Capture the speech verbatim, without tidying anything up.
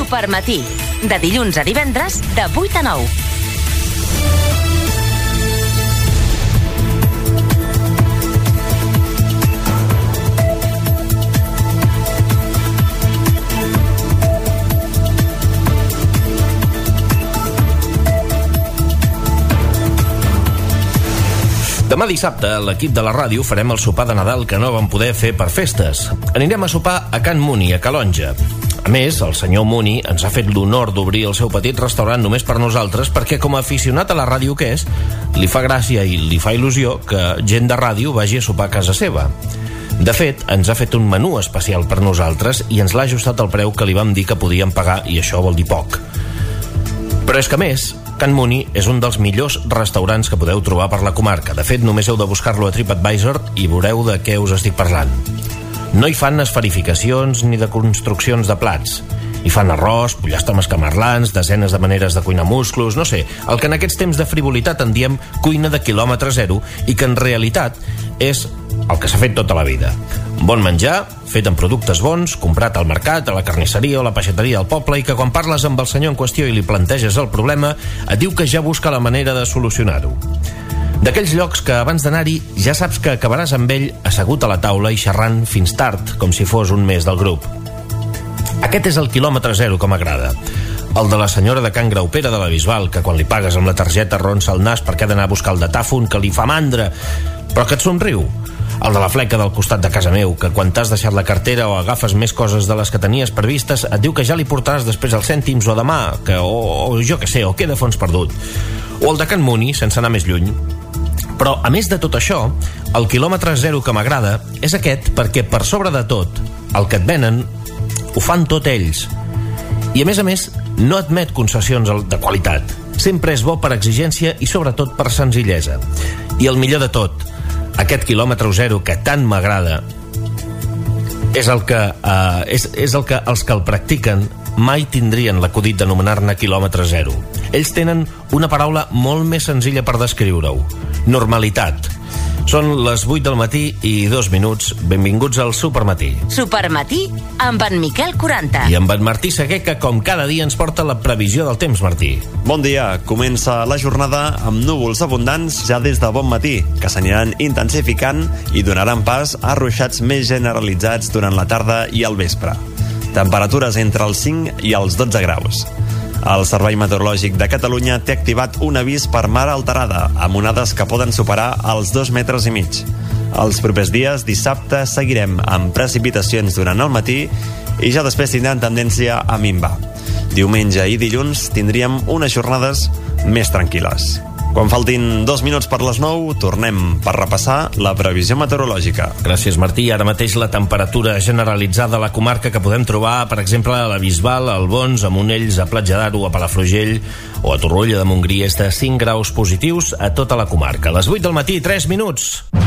Supermatí, de dilluns a divendres, de vuit a nou. Demà dissabte, a l'equip de la ràdio farem el sopar de Nadal que no vam poder fer per festes. Anirem a sopar a Can Muni, a Calonja. A més, el senyor Muni ens ha fet l'honor d'obrir el seu petit restaurant només per nosaltres perquè, com a aficionat a la ràdio que és, li fa gràcia i li fa il·lusió que gent de ràdio vagi a sopar a casa seva. De fet, ens ha fet un menú especial per nosaltres i ens l'ha ajustat al preu que li vam dir que podíem pagar, i això vol dir poc. Però és que, a més, Can Muni és un dels millors restaurants que podeu trobar per la comarca. De fet, només heu de buscar-lo a TripAdvisor i veureu de què us estic parlant. No hi fan esferificacions ni de construccions de plats. Hi fan arròs, pollastres camarlans, desenes de maneres de cuinar musclos, no sé, el que en aquests temps de frivolitat en diem cuina de quilòmetre zero i que en realitat és el que s'ha fet tota la vida. Bon menjar, fet amb productes bons, comprat al mercat, a la carnisseria o la peixateria del poble, i que quan parles amb el senyor en qüestió i li planteges el problema, et diu que ja busca la manera de solucionar-ho. D'aquells llocs que abans d'anar-hi ja saps que acabaràs amb ell assegut a la taula i xerrant fins tard, com si fos un més del grup. Aquest és el quilòmetre zero que m'agrada. El de la senyora de Can Graupera de la Bisbal, que quan li pagues amb la targeta ronsa el nas perquè ha d'anar a buscar el datàfon que li fa mandra, però que et somriu. El de la fleca del costat de casa meu, que quan t'has deixat la cartera o agafes més coses de les que tenies previstes, et diu que ja li portaràs després els cèntims o demà, que, o, o jo que sé, o queda fons perdut. O el de Can Muni, sense anar més lluny. Però, a més de tot això, el quilòmetre zero que m'agrada és aquest perquè, per sobre de tot, el que et venen ho fan tot ells. I, a més a més, no admet concessions de qualitat. Sempre és bo per exigència i, sobretot, per senzillesa. I el millor de tot, aquest quilòmetre zero que tant m'agrada és el que eh, és, és el que els que el practiquen mai tindrien l'acudit d'anomenar-ne quilòmetre zero. Ells tenen una paraula molt més senzilla per descriure-ho: normalitat. Són les vuit del matí i dos minuts. Benvinguts al Supermatí. Supermatí amb en Miquel quaranta. I amb en Martí Seguer, que com cada dia ens porta la previsió del temps, Martí. Bon dia. Comença la jornada amb núvols abundants ja des de bon matí, que s'aniran intensificant i donaran pas a ruixats més generalitzats durant la tarda i al vespre. Temperatures entre els cinc i els dotze graus. El Servei Meteorològic de Catalunya té activat un avís per mar alterada, amb onades que poden superar els dos metres i mig. Els propers dies, dissabte, seguirem amb precipitacions durant el matí i ja després tindran tendència a minvar. Diumenge i dilluns tindríem unes jornades més tranquil·les. Quan faltin dos minuts per les nou, tornem per repassar la previsió meteorològica. Gràcies, Martí. Ara mateix la temperatura generalitzada a la comarca que podem trobar, per exemple, a la Bisbal, a Albons, a Monells, a Platja d'Aro, a Palafrugell o a Torroella de Montgrí és de cinc graus positius a tota la comarca. A les vuit del matí, tres minuts.